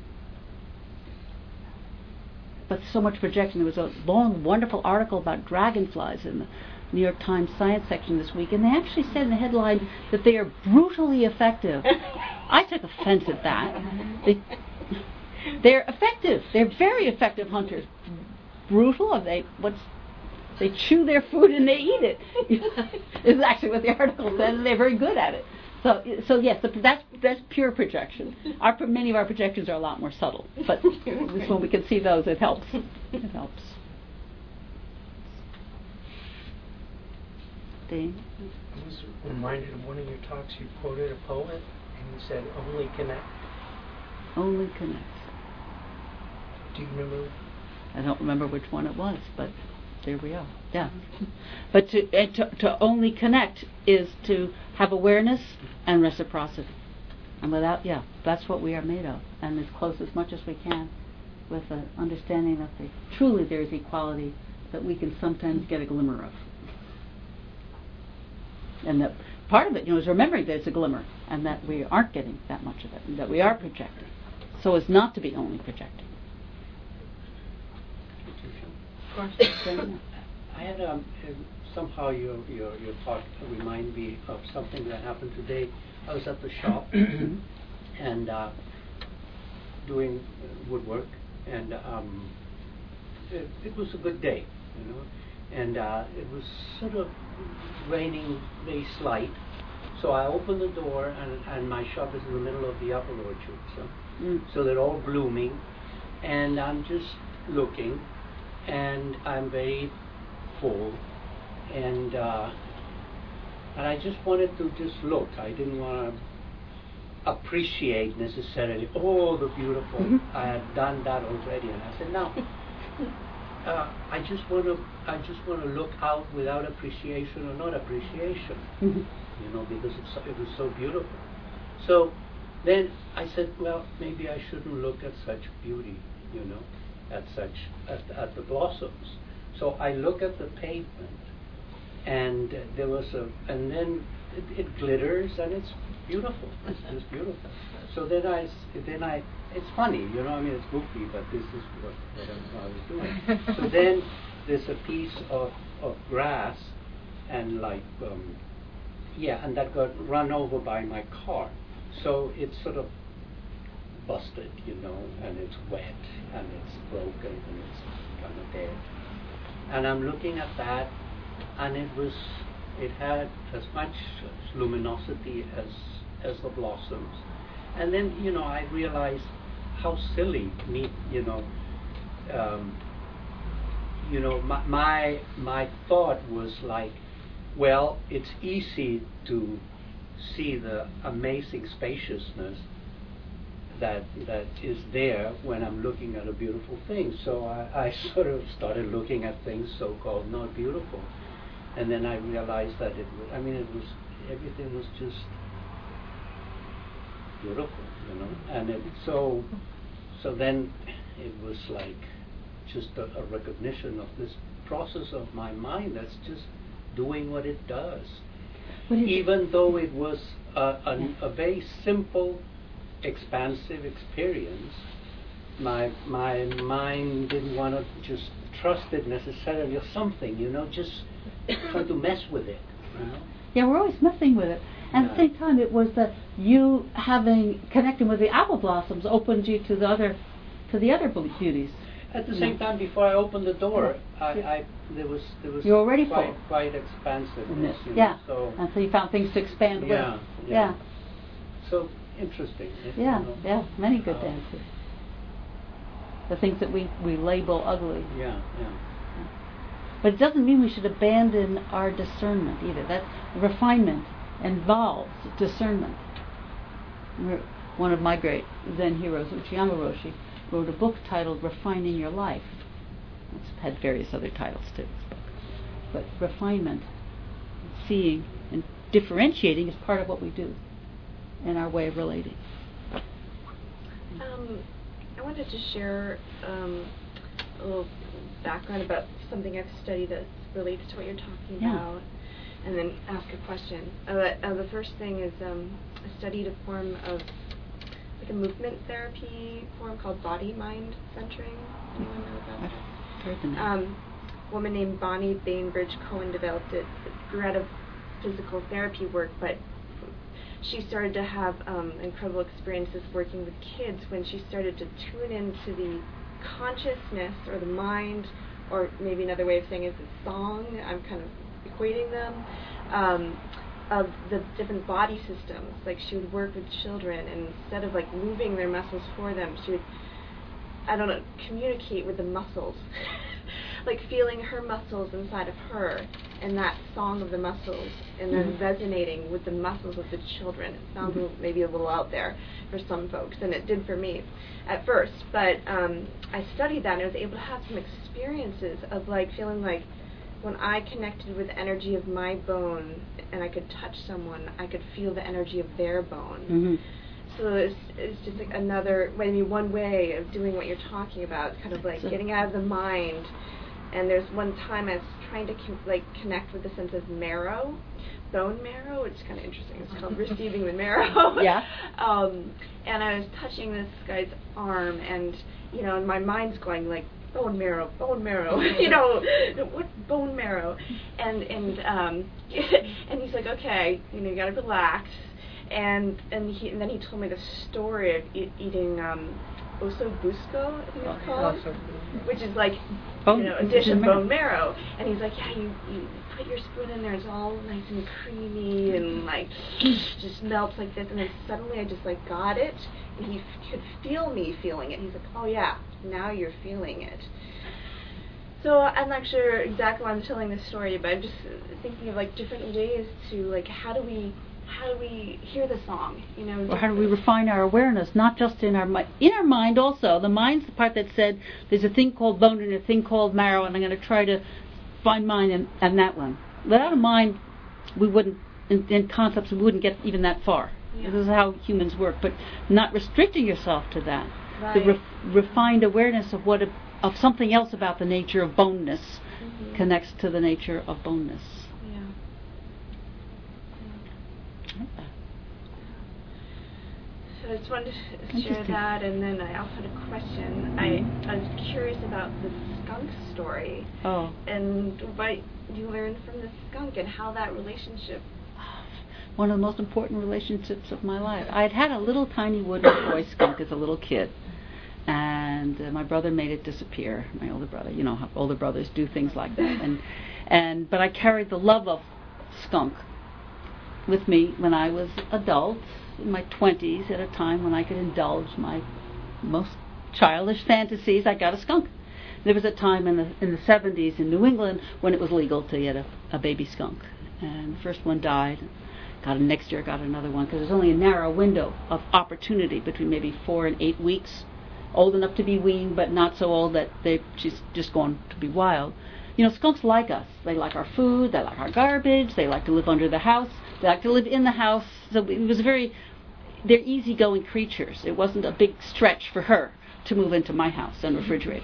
But so much projection. There was a long, wonderful article about dragonflies in the New York Times Science section this week, and they actually said in the headline that they are brutally effective. I took offense at that. They're effective. They're very effective hunters. Brutal? They chew their food and they eat it. Is actually what the article said, and they're very good at it. So yes, that's pure projection. Many of our projections are a lot more subtle, but when we can see those, it helps. It helps. Dean? I was reminded of one of your talks. You quoted a poet, and you said, "Only connect." Only connect. Do you remember? I don't remember which one it was, but there we are. Yeah. But to only connect is to have awareness and reciprocity. And that's what we are made of. And as close as much as we can with the understanding that truly there is equality that we can sometimes get a glimmer of. And that part of it, is remembering that it's a glimmer and that we aren't getting that much of it, and that we are projecting. So as not to be only projecting. I had somehow your talk remind me of something that happened today. I was at the shop and doing woodwork, and it was a good day, and it was sort of raining very slight. So I opened the door, and my shop is in the middle of the apple orchard, so they're all blooming, and I'm just looking, and I'm very full, and I just wanted to just look. I didn't want to appreciate necessarily, the beautiful. I had done that already, and I said, no. I just want to look out without appreciation or not appreciation, because it was so beautiful. So then I said, well, maybe I shouldn't look at such beauty, at the blossoms. So I look at the pavement, and and then it glitters, and it's beautiful. It's just beautiful. So then I, it's funny, it's goofy, but this is what I was doing. So then there's a piece of grass, and and that got run over by my car. So it's sort of busted, and it's wet, and it's broken, and it's kind of dead. And I'm looking at that, and it had as much luminosity as the blossoms. And then, I realized how silly me, my thought was like, well, it's easy to see the amazing spaciousness that is there when I'm looking at a beautiful thing. So I sort of started looking at things so-called not beautiful, and then I realized that everything was just beautiful, and so then it was like just a recognition of this process of my mind that's just doing what it does. Even though it was a very simple, expansive experience, my mind didn't want to just trust it necessarily or something, just trying to mess with it. Yeah, we're always messing with it. And at the same time, it was that you connecting with the apple blossoms opened you to the other beauties. At the same time, before I opened the door, there was You're already full. quite expansiveness. So, and so you found things to expand with. Yeah. So interesting. Yeah. Many good dances. The things that we label ugly. Yeah. But it doesn't mean we should abandon our discernment either. That refinement involves discernment. One of my great Zen heroes, Uchiyama Roshi, wrote a book titled Refining Your Life. It's had various other titles too. But refinement, seeing and differentiating is part of what we do in our way of relating. I wanted to share a little background about something I've studied that relates to what you're talking about, and then ask a question. The first thing is I studied a form of a movement therapy form called body-mind centering. Anyone know about that? I've heard the name. A woman named Bonnie Bainbridge Cohen developed it. It grew out of physical therapy work, but she started to have incredible experiences working with kids when she started to tune into the consciousness or the mind, or maybe another way of saying is the song. I'm kind of equating them. Of the different body systems. Like she would work with children, and instead of like moving their muscles for them, she would, communicate with the muscles. Like feeling her muscles inside of her, and that song of the muscles, and then resonating with the muscles of the children. It sounds maybe a little out there for some folks, and it did for me at first. But I studied that, and I was able to have some experiences of like feeling like when I connected with the energy of my bone and I could touch someone, I could feel the energy of their bone. So it's just like one way of doing what you're talking about, kind of like getting out of the mind. And there's one time I was trying to connect with the sense of marrow, bone marrow, which is kind of interesting. It's called receiving the marrow. And I was touching this guy's arm, and and my mind's going like, bone marrow, what bone marrow? And and he's like, okay, you gotta relax. And then he told me the story of eating osso busco, I think it's called, which is like a dish of bone marrow. And he's like, yeah, you put your spoon in there, it's all nice and creamy and like just melts like this. And then suddenly I just like got it, and he could feel me feeling it. He's like, oh yeah, now you're feeling it. So I'm not sure exactly why I'm telling this story, but I'm just thinking of like different ways to like how do we hear the song, Or how do we refine our awareness, not just in our mind also. The mind's the part that said there's a thing called bone and a thing called marrow, and I'm going to try to find mine and that one. Without a mind, we wouldn't, in concepts, we wouldn't get even that far. This is how humans work, but not restricting yourself to that. Right. The refined awareness of of something else about the nature of boneness connects to the nature of boneness. So I just wanted to share that, and then I also had a question. I was curious about the skunk story. And what you learned from the skunk and how that relationship. One of the most important relationships of my life. I had a little tiny wooden toy skunk as a little kid, and my brother made it disappear. My older brother, how older brothers do things like that. But I carried the love of skunk with me when I was adult, in my 20s, at a time when I could indulge my most childish fantasies. I got a skunk. There was a time in the 70s in New England when it was legal to get a baby skunk, and the first one died. Next year got another one, because there's only a narrow window of opportunity between maybe 4 and 8 weeks, old enough to be weaned, but not so old that she's just going to be wild. You know, skunks like us. They like our food, they like our garbage, they like to live under the house, they like to live in the house. So it was they're easygoing creatures. It wasn't a big stretch for her to move into my house and refrigerator.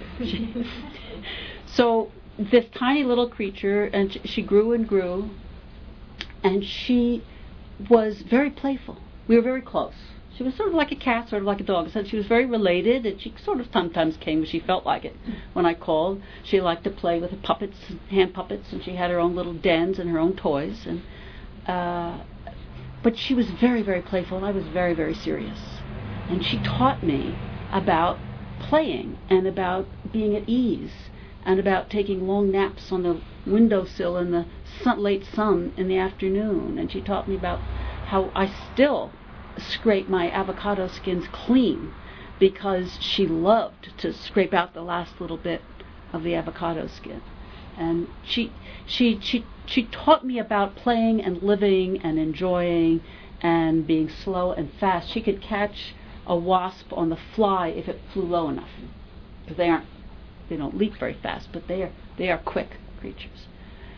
So this tiny little creature, and she grew and grew, and she was very playful. We were very close. She was sort of like a cat, sort of like a dog. So she was very related, and she sort of sometimes came when she felt like it. When I called, she liked to play with the puppets, hand puppets, and she had her own little dens and her own toys. And but she was very, very playful, and I was very, very serious. And she taught me about playing and about being at ease and about taking long naps on the windowsill in the late sun in the afternoon. And she taught me about how I still scrape my avocado skins clean, because she loved to scrape out the last little bit of the avocado skin. And she taught me about playing and living and enjoying and being slow and fast. She could catch a wasp on the fly if it flew low enough, because they don't leap very fast, but they are quick creatures.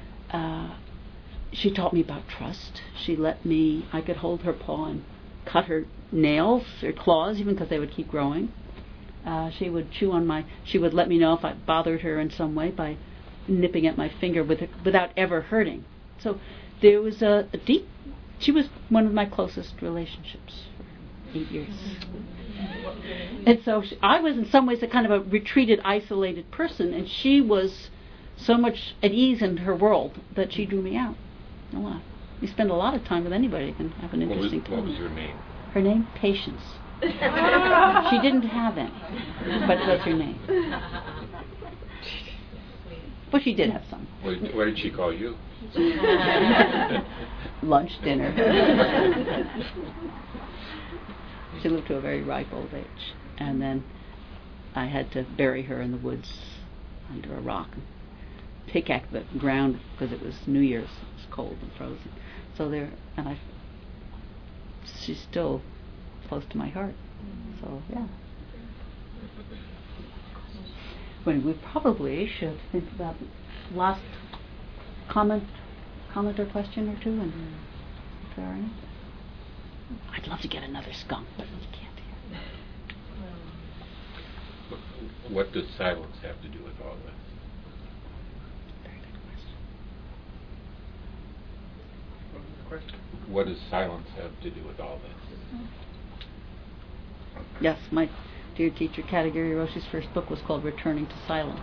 She taught me about trust. I could hold her paw and cut her nails, her claws, even because they would keep growing. She would let me know if I bothered her in some way by nipping at my finger without ever hurting. So there was she was one of my closest relationships for 8 years. And so I was in some ways a kind of a retreated, isolated person, and she was so much at ease in her world that she drew me out a lot. You spend a lot of time with anybody, you can have an interesting time. What was her name? Her name? Patience. She didn't have any, but that's her name. But she did have some. What did she call you? Lunch, dinner. She lived to a very ripe old age. And then I had to bury her in the woods under a rock and pickaxe the ground, because it was New Year's. It was cold and frozen. So she's still close to my heart. So, yeah. When we probably should think about last comment or question or two, and if there are any. I'd love to get another skunk, but you can't hear. What does silence have to do with all this? Very good question. What was the question? What does silence have to do with all this? Yes, my dear teacher, Katagiri Roshi's first book was called Returning to Silence.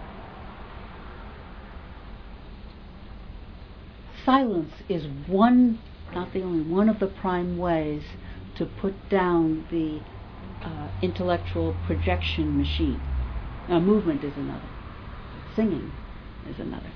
Silence is one, not the only, one of the prime ways to put down the intellectual projection machine. Now, movement is another. Singing is another.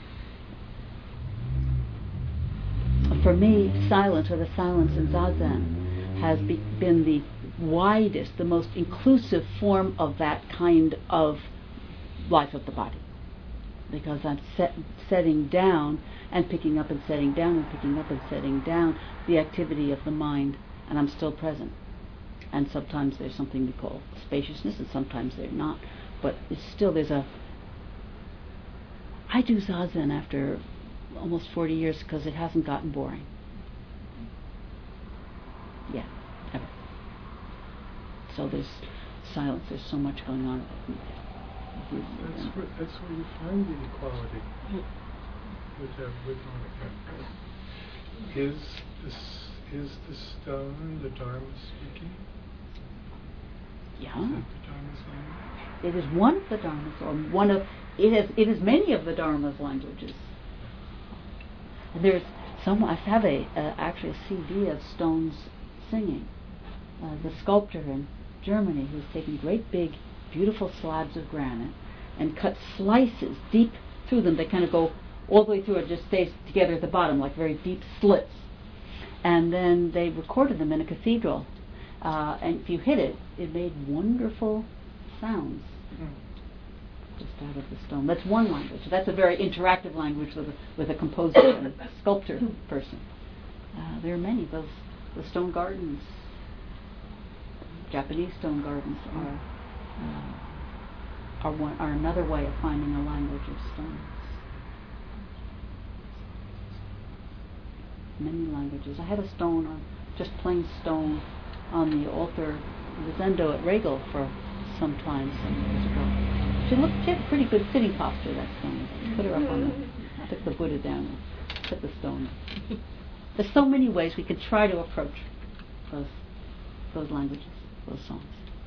For me, silence, or the silence in Zazen, has been the widest, the most inclusive form of that kind of life of the body. Because I'm setting down and picking up and setting down and picking up and setting down the activity of the mind, and I'm still present. And sometimes there's something we call spaciousness, and sometimes there's not. But it's still, I do Zazen after almost 40 years because it hasn't gotten boring. Yeah, ever. So there's silence, there's so much going on. That's where you find the equality with all of that. Is the stone the Dharma speaking? Yeah. Is that the Dharma's language? It is one of the Dharmas, or it is many of the Dharma's languages. And there's I have actually a CD of stones singing. The sculptor in Germany who's taken great big, beautiful slabs of granite and cut slices deep through them. They kind of go all the way through, it just stays together at the bottom, like very deep slits. And then they recorded them in a cathedral. And if you hit it, it made wonderful sounds. just out of the stone. That's one language. That's a very interactive language with a composer and a sculptor person. There are many. The stone gardens, Japanese stone gardens, are another way of finding a language of stones. Many languages. I had a stone, just plain stone, on the altar, the Zendo at Regal for some years ago. She had a pretty good sitting posture, that stone. Put her up took the Buddha down and put the stone up. There's so many ways we can try to approach those languages, those songs.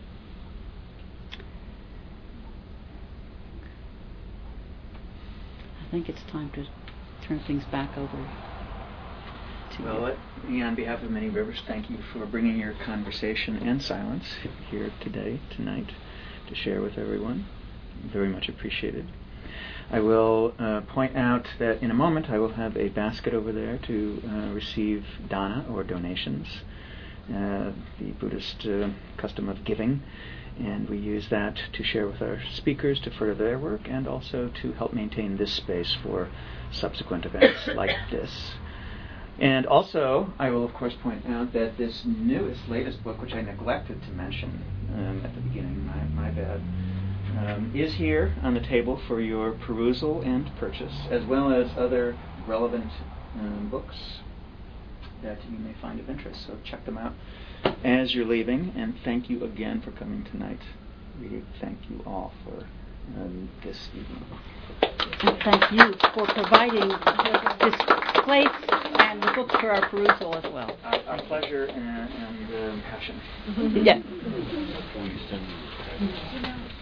I think it's time to turn things back over to you. Well, on behalf of Many Rivers, thank you for bringing your conversation and silence here tonight, to share with everyone. Very much appreciated. I will point out that in a moment I will have a basket over there to receive dana, or donations, the Buddhist custom of giving, and we use that to share with our speakers to further their work and also to help maintain this space for subsequent events like this. And also, I will of course point out that this latest book, which I neglected to mention at the beginning, my bad, is here on the table for your perusal and purchase, as well as other relevant books that you may find of interest. So check them out as you're leaving, and thank you again for coming tonight. We thank you all for this evening. And thank you for providing this place and the books for our perusal as well. Our pleasure and passion. Yes.